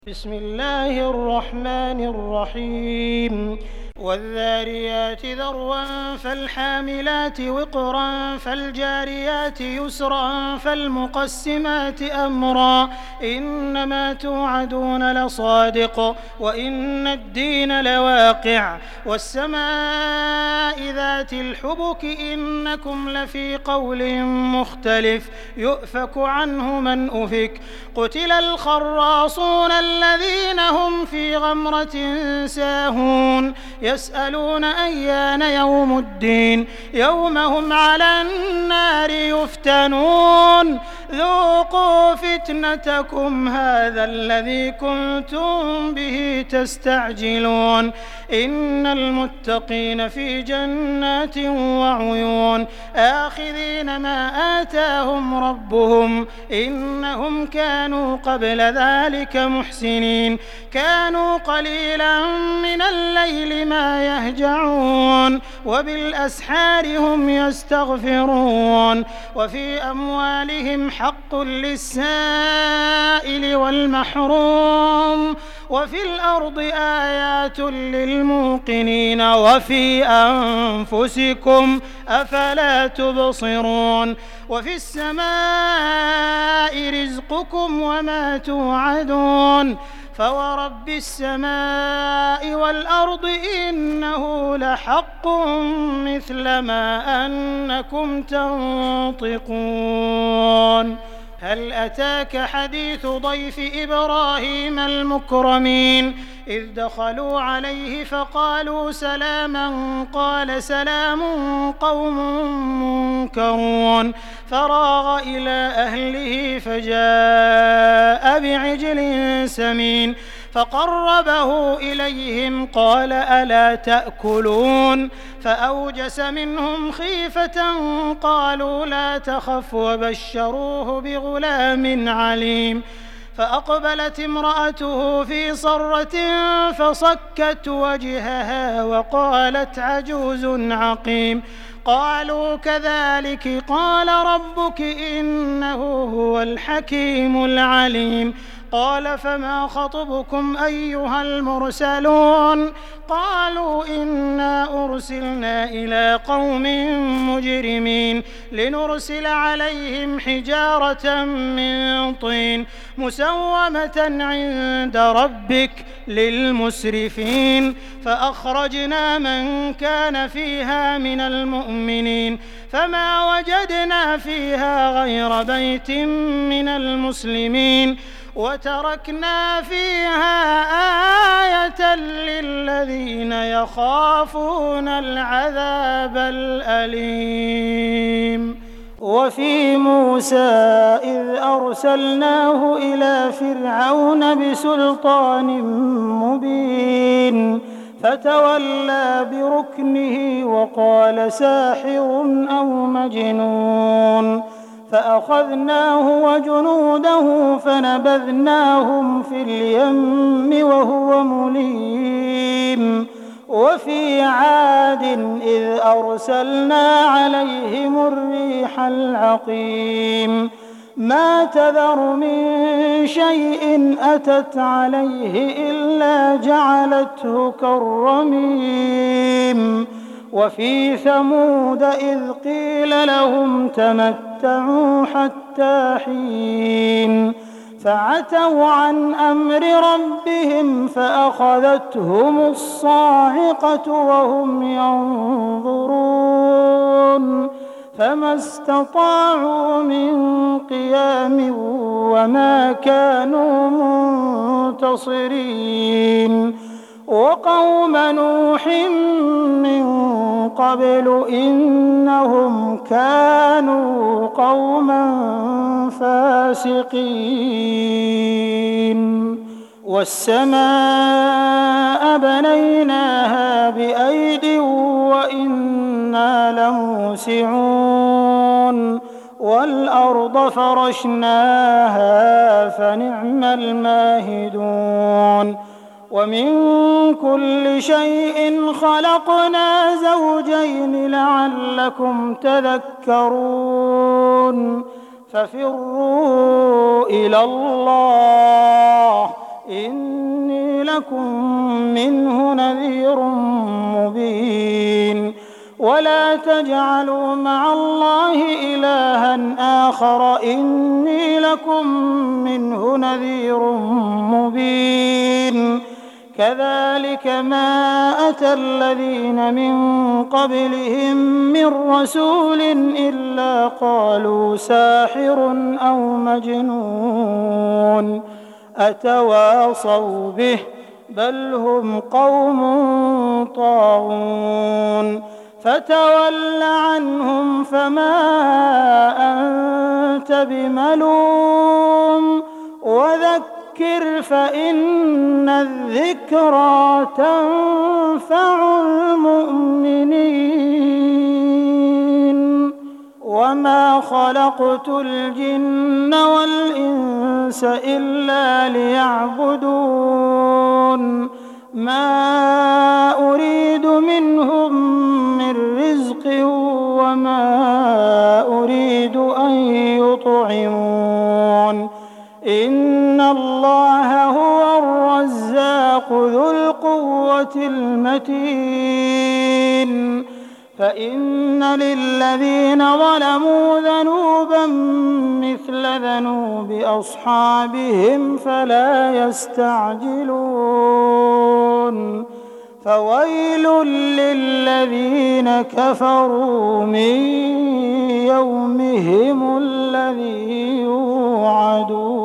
بسم الله الرحمن الرحيم والذاريات ذروا فالحاملات وقرا فالجاريات يسرا فالمقسمات أمرا إنما توعدون لصادق وإن الدين لواقع والسماء ذات الحبك إنكم لفي قول مختلف يؤفك عنه من أفك قتل الخراصون الذين هم في غمرة ساهون يسألون أيان يوم الدين يوم هم على النار يفتنون ذوقوا فتنتكم هذا الذي كنتم به تستعجلون إن المتقين في جنات وعيون آخذين ما آتاهم ربهم إنهم كانوا قبل ذلك محسنين كانوا قليلا من الليل ما يهجعون وبالأسحار هم يستغفرون وفي أموالهم حق للسائل والمحروم وفي الأرض آيات للموقنين وفي أنفسكم أفلا تبصرون وفي السماء رزقكم وما توعدون فورب السماء والأرض إنه لحق مثل ما أنكم تنطقون هل أتاك حديث ضيف إبراهيم المكرمين إذ دخلوا عليه فقالوا سلاما قال سلام قوم منكرون فراغ إلى أهله فجاء بعجل سمين فقربه إليهم قال ألا تأكلون فأوجس منهم خيفة قالوا لا تخف وبشروه بغلام عليم فأقبلت امرأته في صرة فصكت وجهها وقالت عجوز عقيم قالوا كذلك قال ربك إنه هو الحكيم العليم قال فما خطبكم أيها المرسلون قالوا إنا أرسلنا إلى قوم مجرمين لنرسل عليهم حجارة من طين مسومة عند ربك للمسرفين فأخرجنا من كان فيها من المؤمنين فما وجدنا فيها غير بيت من المسلمين وتركنا فيها آية للذين يخافون العذاب الأليم وفي موسى إذ أرسلناه إلى فرعون بسلطان مبين فتولى بركنه وقال ساحر أو مجنون فأخذناه وجنوده فنبذناهم في اليم وهو مليم وفي عاد إذ أرسلنا عليهم الريح العقيم ما تذر من شيء أتت عليه إلا جعلته كالرميم وفي ثمود إذ قيل لهم تمتعوا حتى حين فعتوا عن أمر ربهم فأخذتهم الصاعقة وهم ينظرون فما استطاعوا من قيام وما كانوا منتصرين وقوم نوح من قبل إنهم كانوا قوما فاسقين والسماء بنيناها بأيد وإنا لموسعون والأرض فرشناها فنعم الماهدون ومن كل شيء خلقنا زوجين لعلكم تذكرون ففروا إلى الله إني لكم منه نذير مبين ولا تجعلوا مع الله إلها آخر إني لكم منه نذير مبين كذلك ما أتى الذين من قبلهم من رسول إلا قالوا ساحر أو مجنون أتواصوا به بل هم قوم طاغون فتول عنهم فما أنت بملوم وذكر فإن الذكرى تنفع المؤمنين وما خلقت الجن والإنس إلا ليعبدون ما أريد منهم من رزق وما أريد أن يطعمون إن الله هو الرزاق ذو القوة المتين فإن للذين ظلموا ذنوبا مثل ذنوب أصحابهم فلا يستعجلون فويل للذين كفروا من يومهم الذي يوعدون